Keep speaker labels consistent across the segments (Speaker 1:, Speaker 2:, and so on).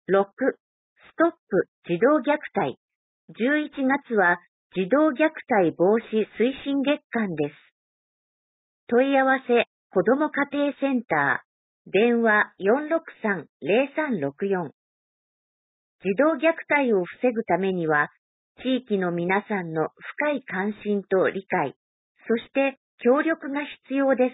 Speaker 1: 6、ストップ児童虐待。11月は児童虐待防止推進月間です。問い合わせ、子ども家庭センター、電話463-0364。児童虐待を防ぐためには、地域の皆さんの深い関心と理解、そして協力が必要です。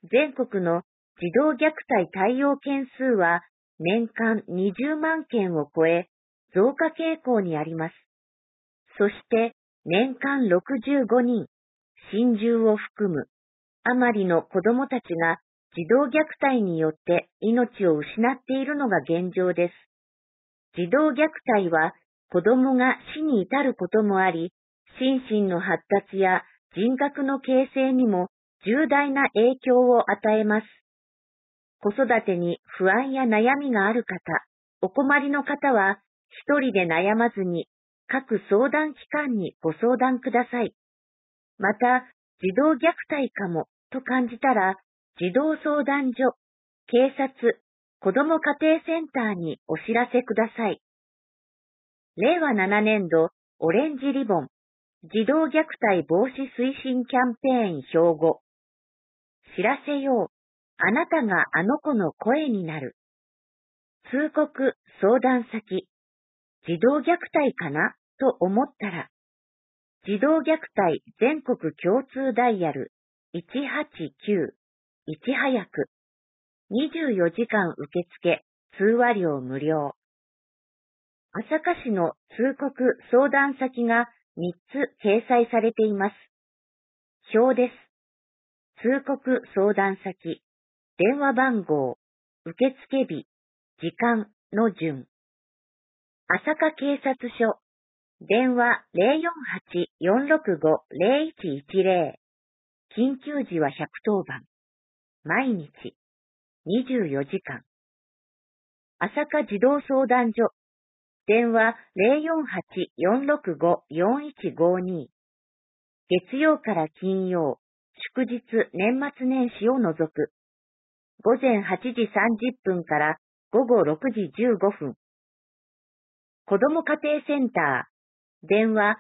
Speaker 1: 全国の児童虐待対応件数は年間20万件を超え、増加傾向にあります。そして年間65人、心中を含む、余りの子どもたちが児童虐待によって命を失っているのが現状です。児童虐待は子どもが死に至ることもあり、心身の発達や人格の形成にも重大な影響を与えます。子育てに不安や悩みがある方、お困りの方は一人で悩まずに各相談機関にご相談ください。また、児童虐待かもと感じたら、児童相談所、警察、子ども家庭センターにお知らせください。令和7年度オレンジリボン児童虐待防止推進キャンペーン標語。知らせよう。あなたがあの子の声になる。通告相談先。児童虐待かなと思ったら。児童虐待全国共通ダイヤル189。いち早く。24時間受付、通話料無料。朝霞市の通告相談先が3つ掲載されています。表です。通告相談先、電話番号、受付日、時間の順。朝霞警察署、電話048-465-0110。緊急時は110番。毎日、24時間。朝霞児童相談所、電話048-465-4152。月曜から金曜、祝日年末年始を除く。午前8時30分から午後6時15分。子ども家庭センター、電話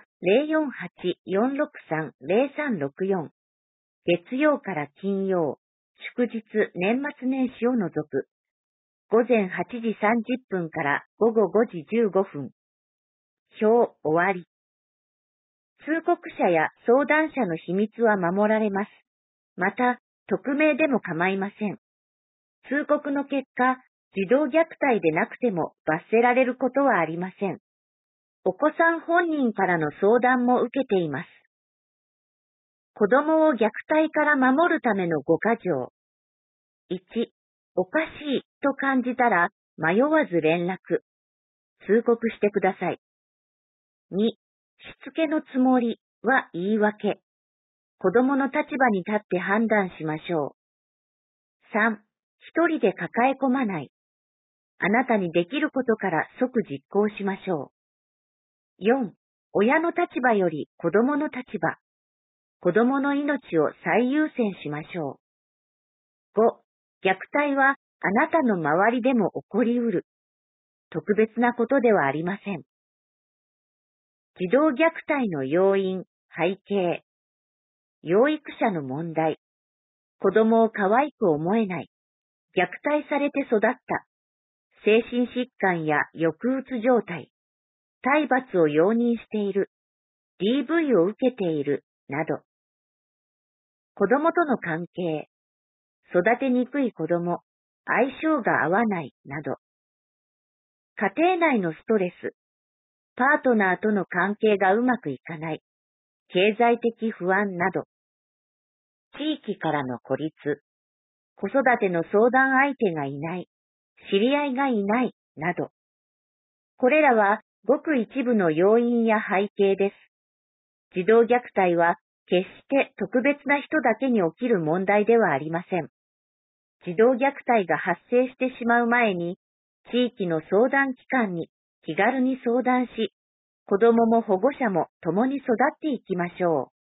Speaker 1: 048-463-0364。月曜から金曜、祝日年末年始を除く。午前8時30分から午後5時15分。表終わり。通告者や相談者の秘密は守られます。また、匿名でも構いません。通告の結果、児童虐待でなくても罰せられることはありません。お子さん本人からの相談も受けています。子供を虐待から守るための5か条。1、おかしいと感じたら迷わず連絡。通告してください。2、しつけのつもりは言い訳。子供の立場に立って判断しましょう。3、一人で抱え込まない。あなたにできることから即実行しましょう。4、親の立場より子供の立場。子供の命を最優先しましょう。5、虐待はあなたの周りでも起こりうる。特別なことではありません。児童虐待の要因、背景。養育者の問題。子供を可愛く思えない。虐待されて育った。精神疾患や抑うつ状態。体罰を容認している。DV を受けている。など。子供との関係。育てにくい子供。相性が合わない。など。家庭内のストレス。パートナーとの関係がうまくいかない。経済的不安など。地域からの孤立。子育ての相談相手がいない。知り合いがいない。など。これらはごく一部の要因や背景です。児童虐待は決して特別な人だけに起きる問題ではありません。児童虐待が発生してしまう前に、地域の相談機関に気軽に相談し、子どもも保護者も共に育っていきましょう。